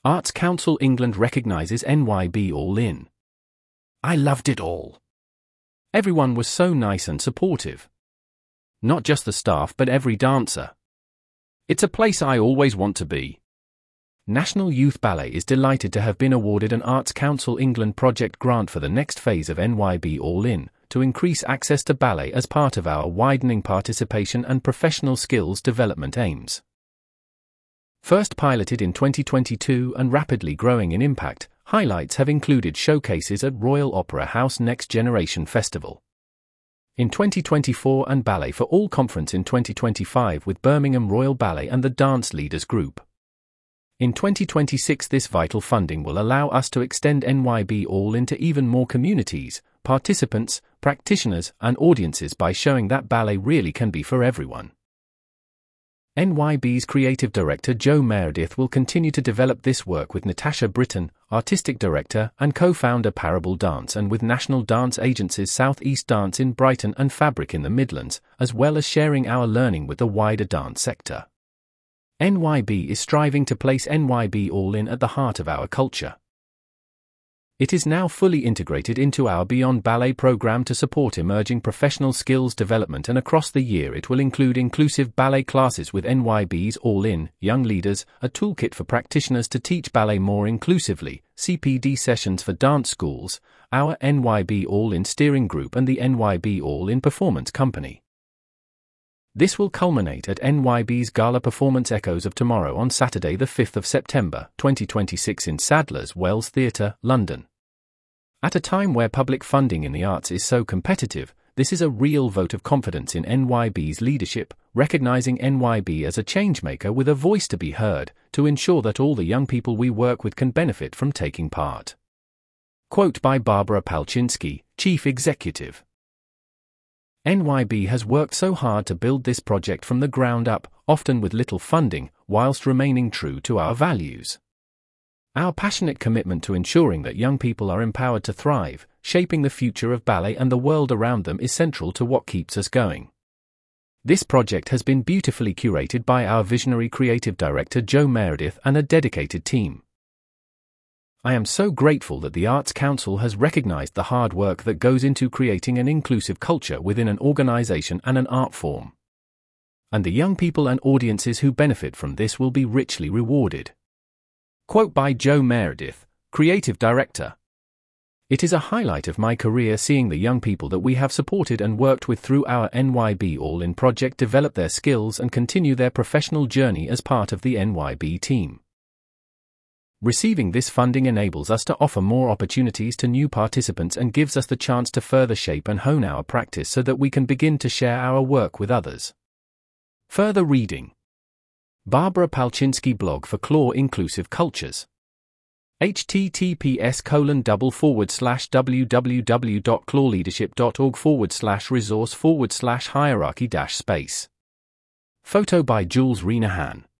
Arts Council England recognises NYB All In. I loved it all. Everyone was so nice and supportive. Not just the staff but every dancer. It's a place I always want to be. National Youth Ballet is delighted to have been awarded an Arts Council England project grant for the next phase of NYB All In, to increase access to ballet as part of our widening participation and professional skills development aims. First piloted in 2022 and rapidly growing in impact, highlights have included showcases at Royal Opera House Next Generation Festival in 2024 and Ballet for All Conference in 2025 with Birmingham Royal Ballet and the Dance Leaders Group. In 2026 this vital funding will allow us to extend NYB All into even more communities, participants, practitioners and audiences by showing that ballet really can be for everyone. NYB's creative director Jo Meredith will continue to develop this work with Natasha Britton, artistic director and co-founder Parable Dance, and with national dance agencies South East Dance in Brighton and Fabric in the Midlands, as well as sharing our learning with the wider dance sector. NYB is striving to place NYB All In at the heart of our culture. It is now fully integrated into our Beyond Ballet program to support emerging professional skills development, and across the year it will include inclusive ballet classes with NYB's All In, Young Leaders, a toolkit for practitioners to teach ballet more inclusively, CPD sessions for dance schools, our NYB All In steering group and the NYB All In Performance Company. This will culminate at NYB's Gala Performance Echoes of Tomorrow on Saturday the 5th of September 2026 in Sadler's Wells Theatre, London. At a time where public funding in the arts is so competitive, this is a real vote of confidence in NYB's leadership, recognising NYB as a changemaker with a voice to be heard, to ensure that all the young people we work with can benefit from taking part. Quote by Barbara Palczynski, Chief Executive. NYB has worked so hard to build this project from the ground up, often with little funding, whilst remaining true to our values. Our passionate commitment to ensuring that young people are empowered to thrive, shaping the future of ballet and the world around them is central to what keeps us going. This project has been beautifully curated by our visionary creative director Jo Meredith and a dedicated team. I am so grateful that the Arts Council has recognised the hard work that goes into creating an inclusive culture within an organisation and an art form. And the young people and audiences who benefit from this will be richly rewarded. Quote by Jo Meredith, Creative Director. It is a highlight of my career seeing the young people that we have supported and worked with through our NYB All In project develop their skills and continue their professional journey as part of the NYB team. Receiving this funding enables us to offer more opportunities to new participants and gives us the chance to further shape and hone our practice so that we can begin to share our work with others. Further reading. Barbara Palczynski blog for Claw Inclusive Cultures. https://www.clawleadership.org/resource/hierarchy-space. Photo by Jules Renahan.